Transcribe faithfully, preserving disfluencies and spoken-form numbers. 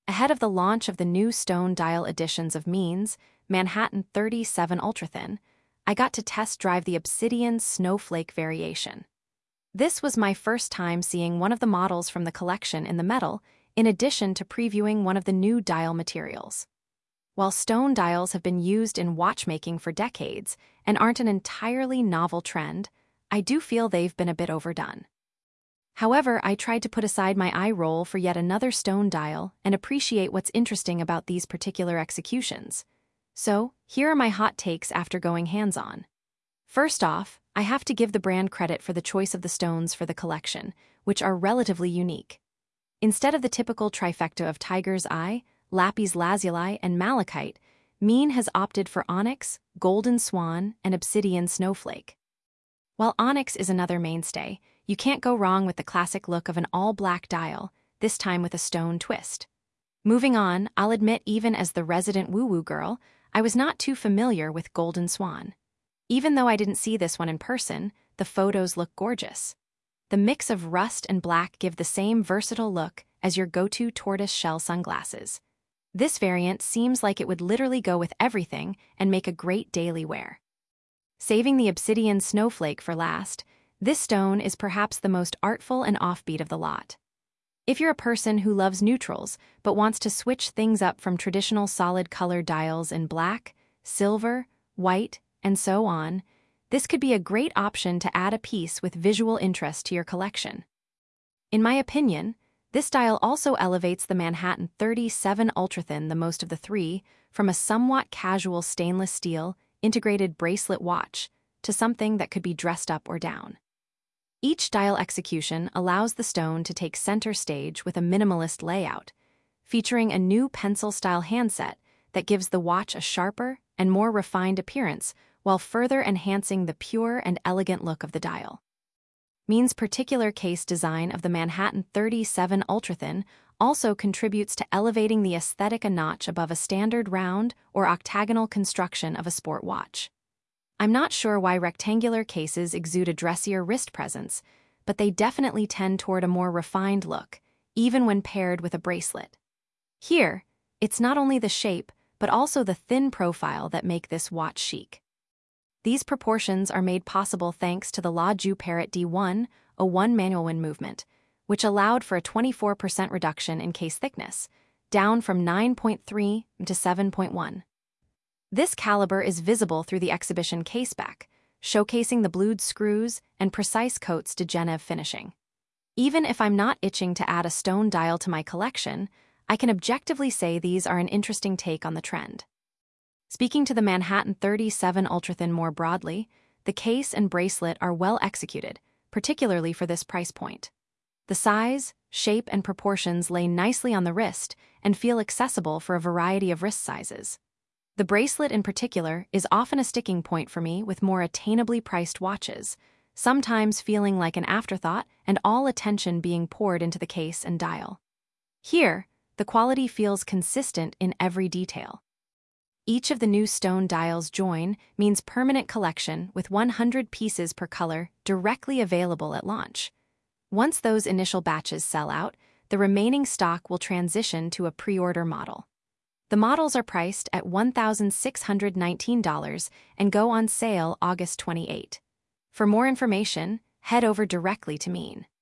Ahead of the launch of the new stone dial editions of Means, Manhattan thirty-seven Ultrathin, I got to test drive the Obsidian Snowflake variation. This was my first time seeing one of the models from the collection in the metal, in addition to previewing one of the new dial materials. While stone dials have been used in watchmaking for decades and aren't an entirely novel trend, I do feel they've been a bit overdone. However, I tried to put aside my eye roll for yet another stone dial and appreciate what's interesting about these particular executions. So, here are my hot takes after going hands-on. First off, I have to give the brand credit for the choice of the stones for the collection, which are relatively unique. Instead of the typical trifecta of tiger's eye, lapis lazuli, and malachite, Mean has opted for onyx, golden swan, and obsidian snowflake. While onyx is another mainstay, you can't go wrong with the classic look of an all-black dial, this time with a stone twist. Moving on, I'll admit even as the resident woo-woo girl, I was not too familiar with golden swan. Even though I didn't see this one in person, the photos look gorgeous. The mix of rust and black give the same versatile look as your go-to tortoise-shell sunglasses. This variant seems like it would literally go with everything and make a great daily wear. Saving the obsidian snowflake for last, this stone is perhaps the most artful and offbeat of the lot. If you're a person who loves neutrals but wants to switch things up from traditional solid color dials in black, silver, white, and so on, this could be a great option to add a piece with visual interest to your collection. In my opinion, this dial also elevates the Manhattan thirty-seven Ultrathin the most of the three, from a somewhat casual stainless steel, integrated bracelet watch to something that could be dressed up or down. Each dial execution allows the stone to take center stage with a minimalist layout, featuring a new pencil-style handset that gives the watch a sharper and more refined appearance while further enhancing the pure and elegant look of the dial. Mean's particular case design of the Manhattan thirty-seven Ultrathin also contributes to elevating the aesthetic a notch above a standard round or octagonal construction of a sport watch. I'm not sure why rectangular cases exude a dressier wrist presence, but they definitely tend toward a more refined look, even when paired with a bracelet. Here, it's not only the shape, but also the thin profile that make this watch chic. These proportions are made possible thanks to the La Joux Parrot D one oh one manual wind movement, which allowed for a twenty-four percent reduction in case thickness, down from nine point three to seven point one. This caliber is visible through the exhibition caseback, showcasing the blued screws and precise coats de Genève finishing. Even if I'm not itching to add a stone dial to my collection, I can objectively say these are an interesting take on the trend. Speaking to the Manhattan thirty-seven Ultrathin more broadly, the case and bracelet are well executed, particularly for this price point. The size, shape, and proportions lay nicely on the wrist and feel accessible for a variety of wrist sizes. The bracelet in particular is often a sticking point for me with more attainably priced watches, sometimes feeling like an afterthought and all attention being poured into the case and dial. Here, the quality feels consistent in every detail. Each of the new stone dials join means permanent collection with one hundred pieces per color directly available at launch. Once those initial batches sell out, the remaining stock will transition to a pre-order model. The models are priced at one thousand six hundred nineteen dollars and go on sale August twenty-eighth. For more information, head over directly to Mean.